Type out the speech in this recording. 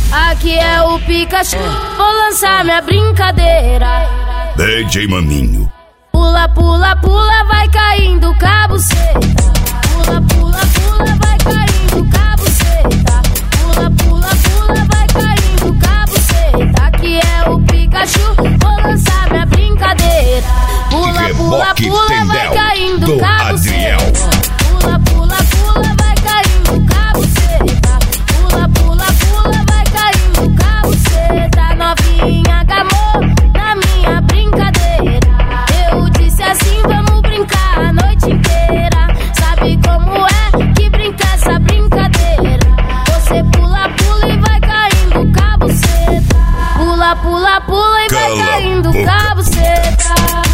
Aqui é o Pikachu, vou lançar minha brincadeira. DJ Maninho. Pula, pula, pula, vai caindo cabuceta. Pula, pula, pula, vai caindo cabuceta. Pula, pula, pula, vai caindo cabuceta. Aqui é o Pikachu, vou lançar minha brincadeira. Pula, pula, pula, vai caindo cabuceta. Pula, pula, pula, vai caindo cabuceta. Pula, pula, pula, vai caindo cabuceta. Novinha gamou na minha brincadeira. Eu disse assim, vamos brincar a noite inteira. Sabe como é que brinca essa brincadeira? Você pula, pula e vai caindo cabuceta. Pula, pula, pula e vai caindo cabuceta.